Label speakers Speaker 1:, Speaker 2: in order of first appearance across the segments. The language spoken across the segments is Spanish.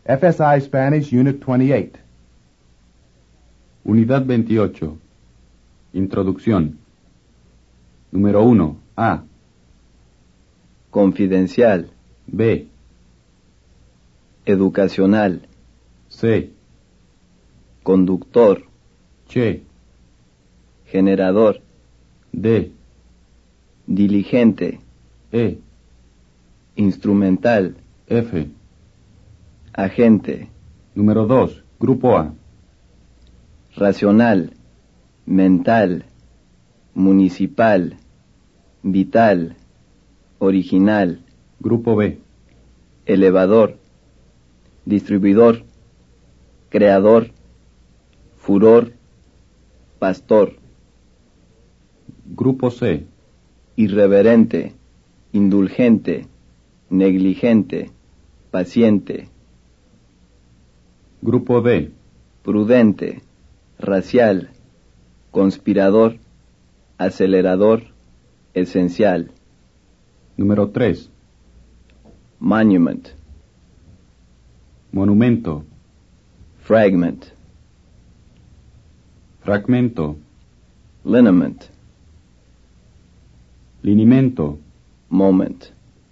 Speaker 1: FSI Spanish Unit 28.
Speaker 2: Unidad 28. Introducción. Número 1. A.
Speaker 3: Confidencial.
Speaker 2: B.
Speaker 3: Educacional.
Speaker 2: C.
Speaker 3: Conductor.
Speaker 2: Che.
Speaker 3: Generador.
Speaker 2: D.
Speaker 3: Diligente.
Speaker 2: E.
Speaker 3: Instrumental.
Speaker 2: F.
Speaker 3: Agente.
Speaker 2: Número 2. Grupo A.
Speaker 3: Racional. Mental. Municipal. Vital. Original.
Speaker 2: Grupo B.
Speaker 3: Elevador. Distribuidor. Creador. Furor. Pastor.
Speaker 2: Grupo C.
Speaker 3: Irreverente. Indulgente. Negligente. Paciente.
Speaker 2: Grupo D.
Speaker 3: Prudente. Racial. Conspirador. Acelerador. Esencial.
Speaker 2: Número 3.
Speaker 3: Monument.
Speaker 2: Monumento.
Speaker 3: Fragment.
Speaker 2: Fragmento.
Speaker 3: Lineament.
Speaker 2: Linimento.
Speaker 3: Moment.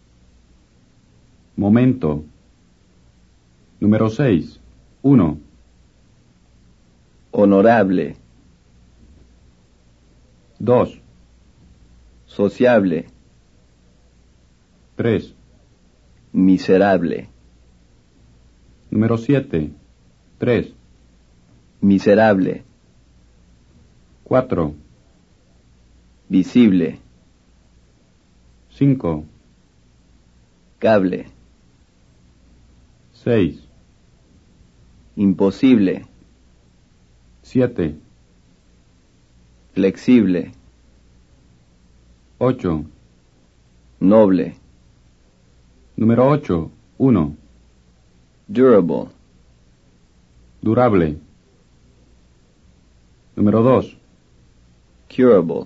Speaker 2: Momento. Número 6. 1.
Speaker 3: Honorable.
Speaker 2: 2.
Speaker 3: Sociable.
Speaker 2: 3.
Speaker 3: Miserable.
Speaker 2: Número 7. 3.
Speaker 3: Miserable.
Speaker 2: 4.
Speaker 3: Visible.
Speaker 2: 5.
Speaker 3: Cable.
Speaker 2: 6.
Speaker 3: Imposible.
Speaker 2: 7.
Speaker 3: Flexible.
Speaker 2: 8.
Speaker 3: Noble.
Speaker 2: Número 8. 1.
Speaker 3: Durable.
Speaker 2: Durable. Número 2.
Speaker 3: Curable.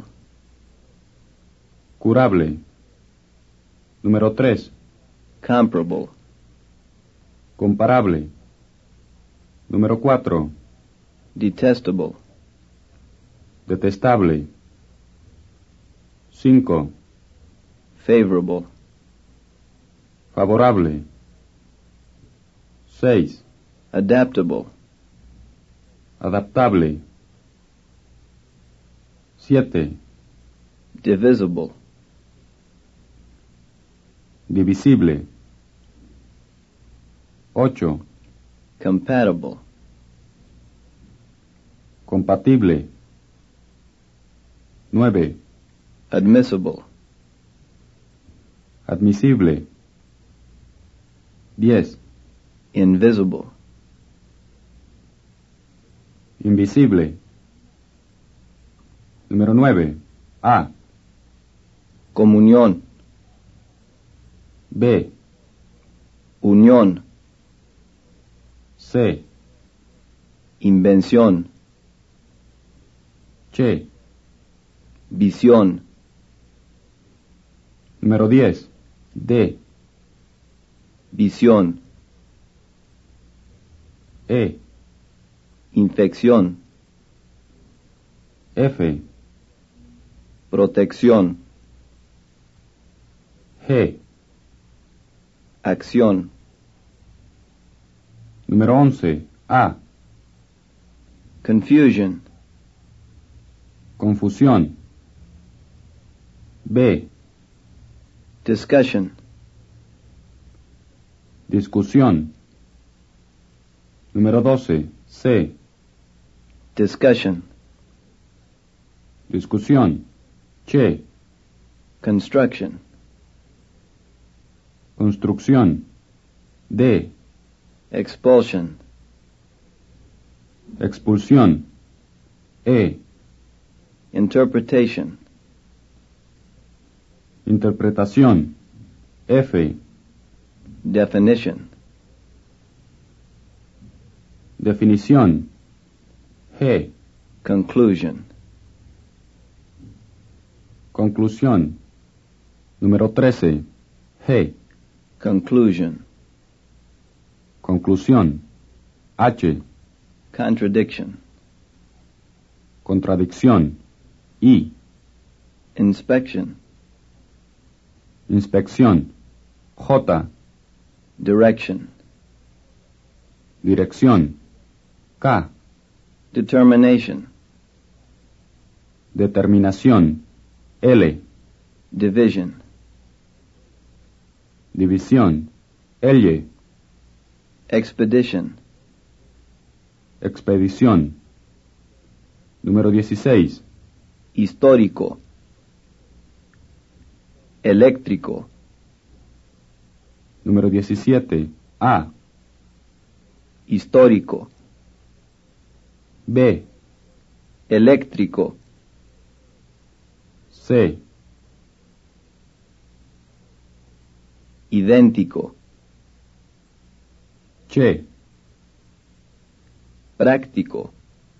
Speaker 2: Curable. Número 3.
Speaker 3: Comparable.
Speaker 2: Comparable. Número 4.
Speaker 3: Detestable.
Speaker 2: Detestable. 5.
Speaker 3: Favorable.
Speaker 2: Favorable. 6.
Speaker 3: Adaptable.
Speaker 2: Adaptable. 7.
Speaker 3: Divisible.
Speaker 2: Divisible. 8.
Speaker 3: Compatible.
Speaker 2: Compatible. 9.
Speaker 3: Admissible.
Speaker 2: Admisible. 10.
Speaker 3: Invisible.
Speaker 2: Invisible. Número 9. A.
Speaker 3: Comunión.
Speaker 2: B.
Speaker 3: Unión.
Speaker 2: C.
Speaker 3: Invención.
Speaker 2: Che.
Speaker 3: Visión.
Speaker 2: Número 10. D.
Speaker 3: Visión.
Speaker 2: E.
Speaker 3: Infección.
Speaker 2: F.
Speaker 3: Protección.
Speaker 2: G.
Speaker 3: Acción.
Speaker 2: Número 11. A.
Speaker 3: Confusion.
Speaker 2: Confusión. B.
Speaker 3: Discussion.
Speaker 2: Discusión. Número 12. C.
Speaker 3: Discussion.
Speaker 2: Discusión. Che.
Speaker 3: Construction.
Speaker 2: Construcción. D.
Speaker 3: Expulsion.
Speaker 2: Expulsión. E.
Speaker 3: Interpretation.
Speaker 2: Interpretación. F.
Speaker 3: Definition.
Speaker 2: Definición. G.
Speaker 3: Conclusion.
Speaker 2: Conclusión. Número 13. G.
Speaker 3: Conclusion.
Speaker 2: Conclusión. H.
Speaker 3: Contradiction.
Speaker 2: Contradicción. I.
Speaker 3: Inspection.
Speaker 2: Inspección. J.
Speaker 3: Direction.
Speaker 2: Dirección. K.
Speaker 3: Determination.
Speaker 2: Determinación. L.
Speaker 3: Division.
Speaker 2: División. L.
Speaker 3: Expedition.
Speaker 2: Expedición. Número 16.
Speaker 3: Histórico. Eléctrico.
Speaker 2: Número 17. A.
Speaker 3: Histórico.
Speaker 2: B.
Speaker 3: Eléctrico.
Speaker 2: C.
Speaker 3: Idéntico.
Speaker 2: Che.
Speaker 3: Práctico.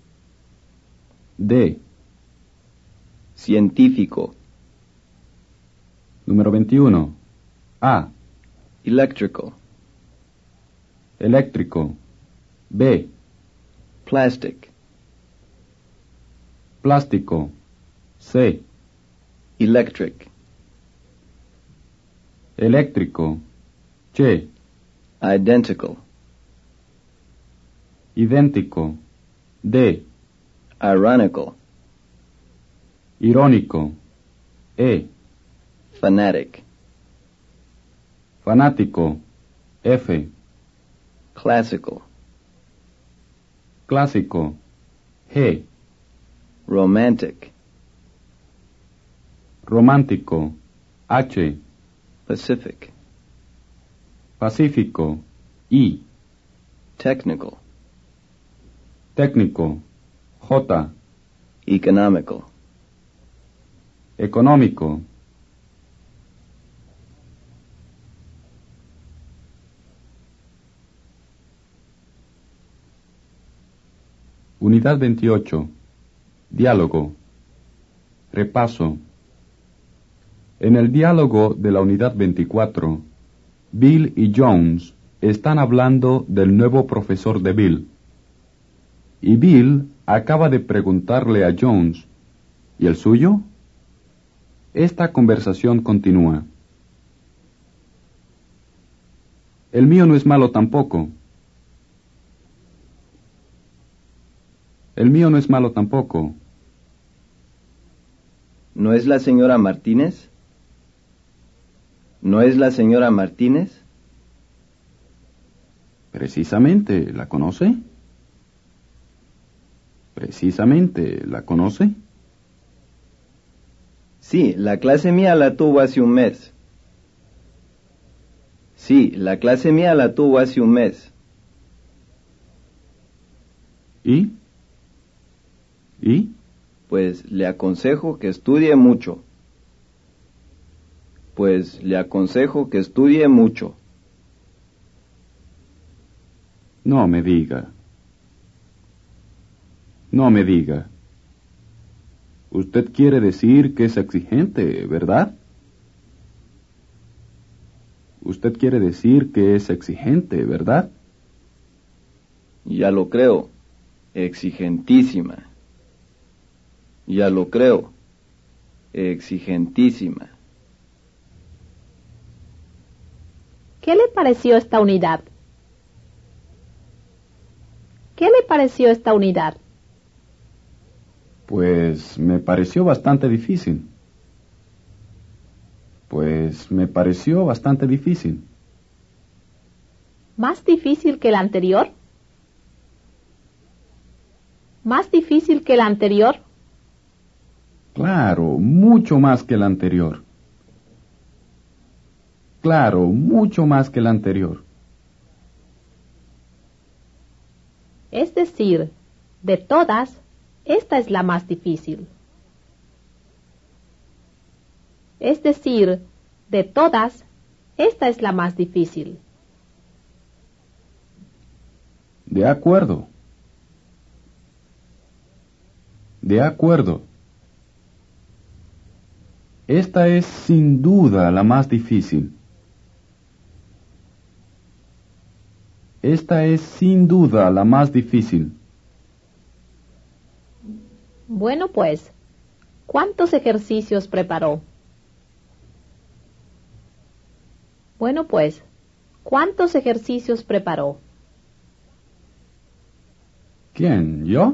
Speaker 2: D.
Speaker 3: Científico.
Speaker 2: Número 21. A.
Speaker 3: Electrical.
Speaker 2: Eléctrico. B.
Speaker 3: Plastic.
Speaker 2: Plástico. C.
Speaker 3: Electric.
Speaker 2: Eléctrico. Che.
Speaker 3: Identical.
Speaker 2: Idéntico. D.
Speaker 3: Ironical.
Speaker 2: Irónico. E.
Speaker 3: Fanatic.
Speaker 2: Fanático. F.
Speaker 3: Classical.
Speaker 2: Clásico. G.
Speaker 3: Romantic.
Speaker 2: Romántico. H.
Speaker 3: Pacific.
Speaker 2: Pacífico. I.
Speaker 3: Technical.
Speaker 2: Técnico. J.
Speaker 3: Economical.
Speaker 2: Económico. Unidad 28. Diálogo. Repaso. En el diálogo de la unidad 24, Bill y Jones están hablando del nuevo profesor de Bill. Y Bill acaba de preguntarle a Jones, ¿y el suyo? Esta conversación continúa. El mío no es malo tampoco. El mío no es malo tampoco.
Speaker 3: ¿No es la señora Martínez? ¿No es la señora Martínez?
Speaker 2: Precisamente, ¿la conoce? Precisamente, ¿la conoce?
Speaker 3: Sí, la clase mía la tuvo hace un mes. Sí, la clase mía la tuvo hace un mes.
Speaker 2: ¿Y? ¿Y?
Speaker 3: Pues le aconsejo que estudie mucho. Pues le aconsejo que estudie mucho.
Speaker 2: No me diga. No me diga. Usted quiere decir que es exigente, ¿verdad? Usted quiere decir que es exigente, ¿verdad?
Speaker 3: Ya lo creo. Exigentísima. Ya lo creo. Exigentísima.
Speaker 4: ¿Qué le pareció esta unidad? ¿Qué le pareció esta unidad?
Speaker 2: Pues me pareció bastante difícil. Pues me pareció bastante difícil.
Speaker 4: ¿Más difícil que la anterior? ¿Más difícil que la anterior?
Speaker 2: Claro, mucho más que la anterior. Claro, mucho más que la anterior.
Speaker 4: Es decir, de todas, esta es la más difícil. Es decir, de todas, esta es la más difícil.
Speaker 2: De acuerdo. De acuerdo. Esta es sin duda la más difícil. Esta es sin duda la más difícil.
Speaker 4: Bueno, pues, ¿cuántos ejercicios preparó? Bueno, pues, ¿cuántos ejercicios preparó?
Speaker 2: ¿Quién? ¿Yo?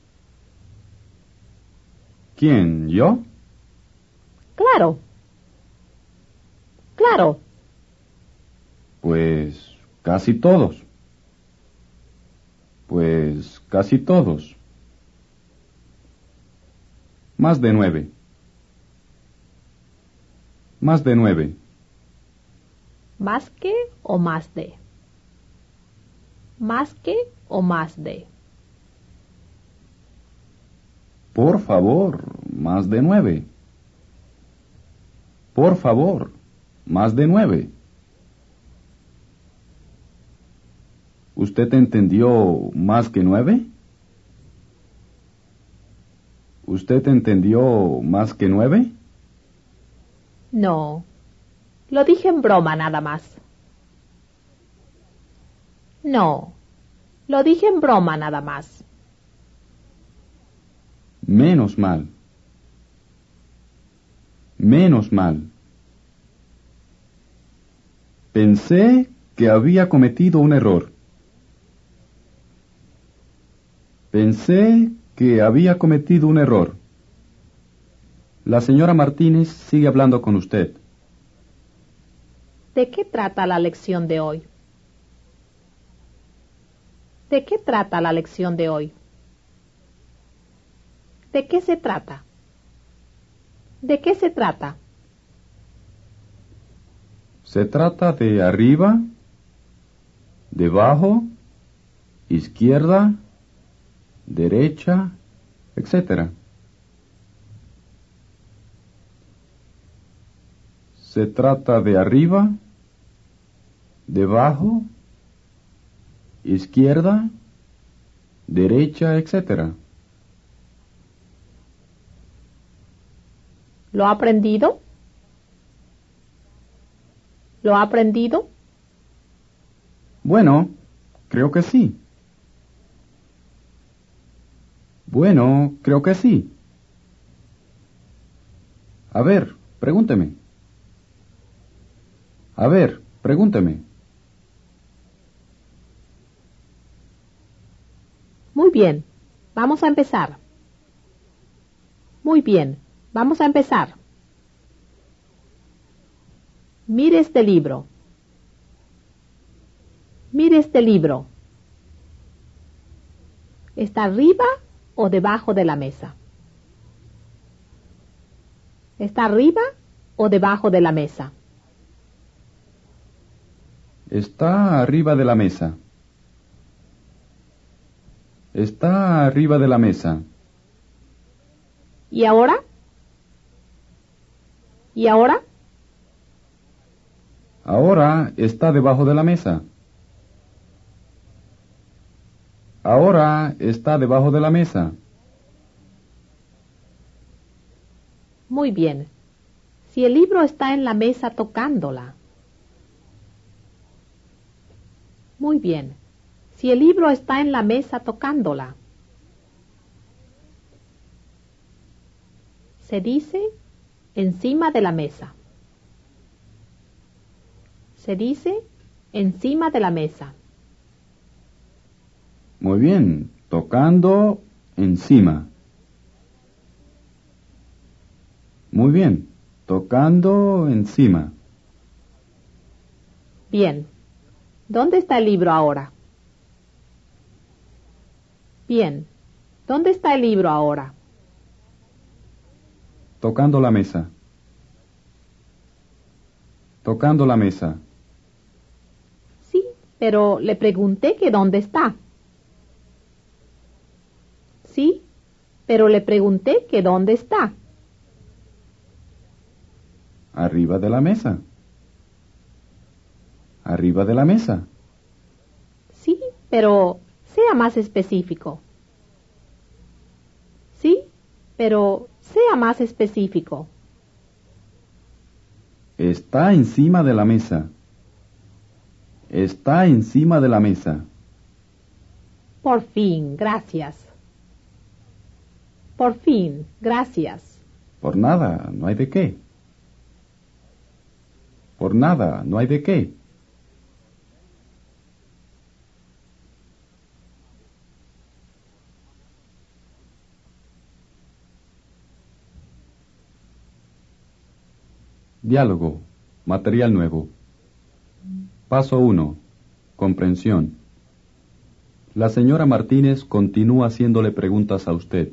Speaker 2: ¿Quién? ¿Yo?
Speaker 4: Claro. Claro.
Speaker 2: Pues casi todos. Pues casi todos. Más de 9. Más de 9.
Speaker 4: ¿Más que o más de? ¿Más que o más de?
Speaker 2: Por favor, más de 9. Por favor, más de 9. ¿Usted entendió más que 9? ¿Usted entendió más que 9?
Speaker 4: No, lo dije en broma nada más. No, lo dije en broma nada más.
Speaker 2: Menos mal. Menos mal. Pensé que había cometido un error. Pensé que había cometido un error. La señora Martínez sigue hablando con usted.
Speaker 4: ¿De qué trata la lección de hoy? ¿De qué trata la lección de hoy? ¿De qué se trata? ¿De qué se trata?
Speaker 2: Se trata de arriba, debajo, izquierda, derecha, etc. Se trata de arriba, debajo, izquierda, derecha, etc.
Speaker 4: ¿Lo ha aprendido? ¿Lo ha aprendido?
Speaker 2: Bueno, creo que sí. Bueno, creo que sí. A ver, pregúnteme. A ver, pregúnteme.
Speaker 4: Muy bien, vamos a empezar. Muy bien, vamos a empezar. Mire este libro. Mire este libro. ¿Está arriba o debajo de la mesa? ¿Está arriba o debajo de la mesa?
Speaker 2: Está arriba de la mesa. Está arriba de la mesa.
Speaker 4: ¿Y ahora? ¿Y ahora?
Speaker 2: Ahora está debajo de la mesa. Ahora está debajo de la mesa.
Speaker 4: Muy bien. Si el libro está en la mesa tocándola. Muy bien. Si el libro está en la mesa tocándola. Se dice encima de la mesa. Se dice encima de la mesa.
Speaker 2: Muy bien, tocando encima. Muy bien, tocando encima.
Speaker 4: Bien. ¿Dónde está el libro ahora? Bien. ¿Dónde está el libro ahora?
Speaker 2: Tocando la mesa. Tocando la mesa.
Speaker 4: Sí, pero le pregunté que dónde está. Sí, pero le pregunté que dónde está.
Speaker 2: Arriba de la mesa. Arriba de la mesa.
Speaker 4: Sí, pero sea más específico. Sí, pero sea más específico.
Speaker 2: Está encima de la mesa. Está encima de la mesa.
Speaker 4: Por fin, gracias. Por fin, gracias.
Speaker 2: Por nada, no hay de qué. Por nada, no hay de qué. Diálogo. Material nuevo. Paso 1. Comprensión. La señora Martínez continúa haciéndole preguntas a usted.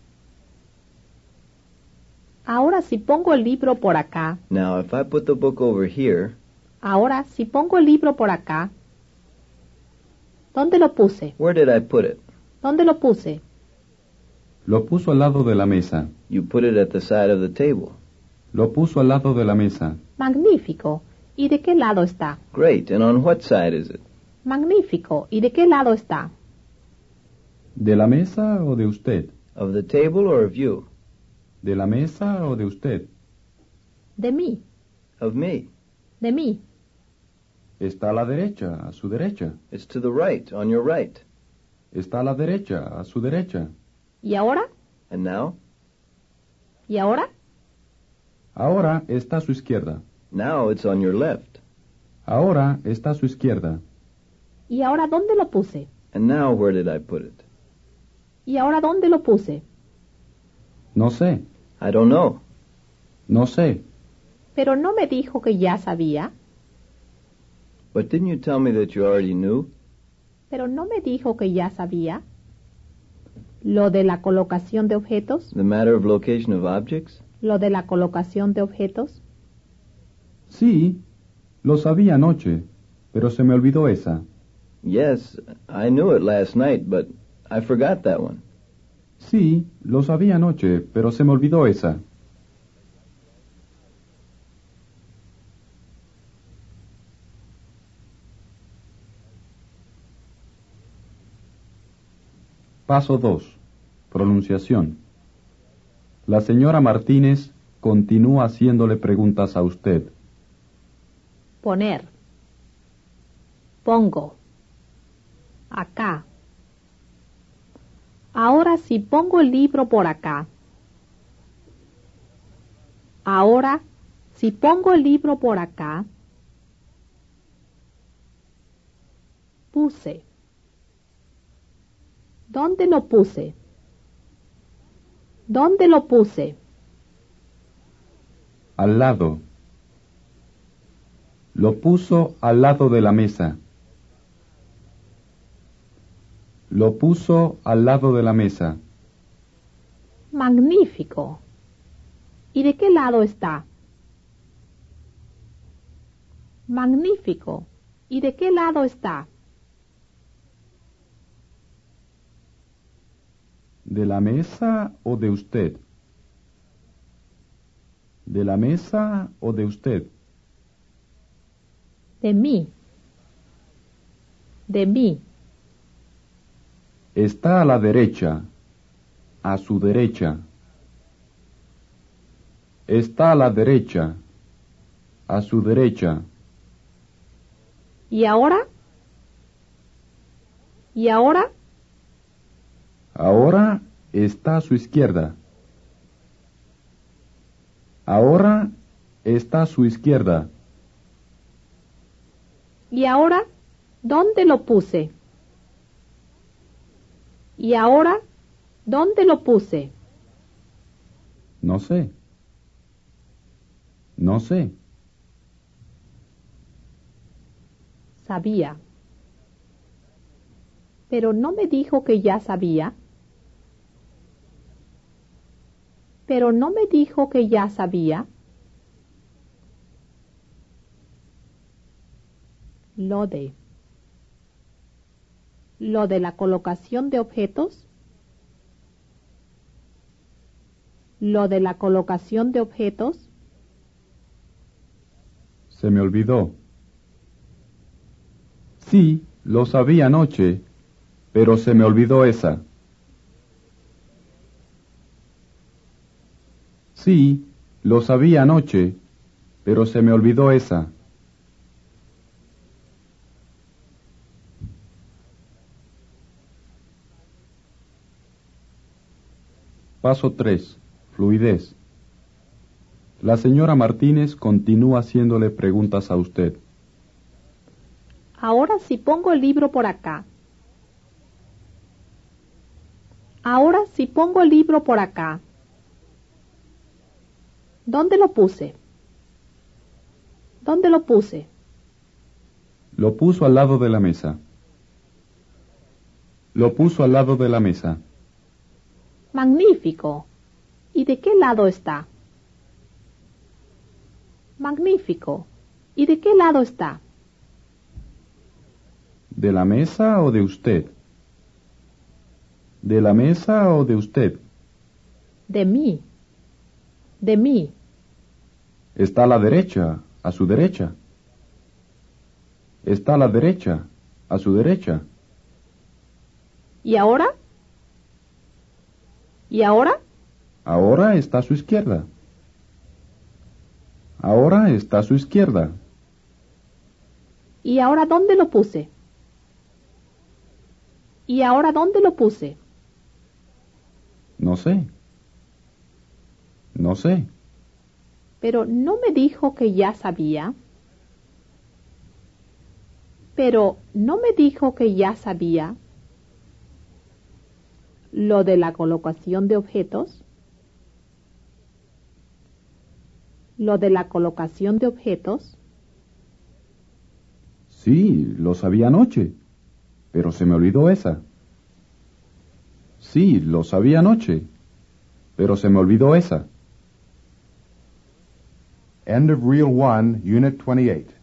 Speaker 4: Ahora si pongo el libro por acá.
Speaker 3: Now, if I put the book over here,
Speaker 4: Ahora si pongo el libro por acá. ¿Dónde lo puse?
Speaker 3: where did I put it?
Speaker 4: ¿Dónde lo puse?
Speaker 2: Lo puso al lado de la mesa.
Speaker 3: You put it at the side of the table.
Speaker 2: Lo puso al lado de la mesa.
Speaker 4: Magnífico. ¿Y de qué lado está?
Speaker 3: Great, and on what side is it?
Speaker 4: Magnífico. ¿Y de qué lado está?
Speaker 2: ¿De la mesa o de usted?
Speaker 3: Of the table or of you?
Speaker 2: ¿De la mesa o de usted?
Speaker 4: De mí.
Speaker 3: Of me.
Speaker 4: De mí.
Speaker 2: Está a la derecha, a su derecha.
Speaker 3: It's to the right, on your right.
Speaker 2: Está a la derecha, a su derecha.
Speaker 4: ¿Y ahora?
Speaker 3: And now?
Speaker 4: ¿Y ahora?
Speaker 2: Ahora está a su izquierda.
Speaker 3: Now it's on your left.
Speaker 2: Ahora está a su izquierda.
Speaker 4: ¿Y ahora dónde lo puse?
Speaker 3: And now where did I put it?
Speaker 4: ¿Y ahora dónde lo puse?
Speaker 2: No sé,
Speaker 3: I don't know.
Speaker 2: no sé.
Speaker 4: Pero no me dijo que ya sabía.
Speaker 3: But didn't you tell me that you already knew?
Speaker 4: Pero no me dijo que ya sabía. Lo de la colocación de objetos.
Speaker 3: The matter of location of objects?
Speaker 4: Lo de la colocación de objetos.
Speaker 2: Sí, lo sabía anoche, pero se me olvidó esa.
Speaker 3: Yes, I knew it last night, but I forgot that one.
Speaker 2: Sí, lo sabía anoche, pero se me olvidó esa. Paso 2. Pronunciación. La señora Martínez continúa haciéndole preguntas a usted.
Speaker 4: Poner. Pongo. Acá. Ahora si pongo el libro por acá. Ahora si pongo el libro por acá. Puse. ¿Dónde lo puse? ¿Dónde lo puse?
Speaker 2: Al lado. Lo puso al lado de la mesa. Lo puso al lado de la mesa.
Speaker 4: Magnífico. ¿Y de qué lado está? Magnífico. ¿Y de qué lado está?
Speaker 2: ¿De la mesa o de usted? ¿De la mesa o de usted?
Speaker 4: De mí. De mí.
Speaker 2: Está a la derecha, a su derecha. Está a la derecha, a su derecha.
Speaker 4: ¿Y ahora? ¿Y ahora?
Speaker 2: Ahora está a su izquierda. Ahora está a su izquierda.
Speaker 4: ¿Y ahora? ¿Dónde lo puse? ¿Y ahora? ¿Dónde lo puse?
Speaker 2: No sé. No sé.
Speaker 4: Sabía. Pero no me dijo que ya sabía. Pero no me dijo que ya sabía. Lo de. Lo de la colocación de objetos. Lo de la colocación de objetos.
Speaker 2: Se me olvidó. Sí, lo sabía anoche, pero se me olvidó esa. Sí, lo sabía anoche, pero se me olvidó esa. Paso 3. Fluidez. La señora Martínez continúa haciéndole preguntas a usted.
Speaker 4: Ahora si pongo el libro por acá. Ahora si pongo el libro por acá. ¿Dónde lo puse? ¿Dónde lo puse?
Speaker 2: Lo puso al lado de la mesa. Lo puso al lado de la mesa.
Speaker 4: Magnífico. ¿Y de qué lado está? Magnífico. ¿Y de qué lado está?
Speaker 2: ¿De la mesa o de usted? ¿De la mesa o de usted?
Speaker 4: De mí. De mí.
Speaker 2: Está a la derecha, a su derecha. Está a la derecha, a su derecha.
Speaker 4: ¿Y ahora? ¿Y ahora?
Speaker 2: Ahora está a su izquierda. Ahora está a su izquierda.
Speaker 4: ¿Y ahora dónde lo puse? ¿Y ahora dónde lo puse?
Speaker 2: No sé. No sé.
Speaker 4: Pero no me dijo que ya sabía. Pero no me dijo que ya sabía lo de la colocación de objetos. Lo de la colocación de objetos.
Speaker 2: Sí, lo sabía anoche, pero se me olvidó esa. Sí, lo sabía anoche, pero se me olvidó esa.
Speaker 1: End of Reel 1, Unit 28.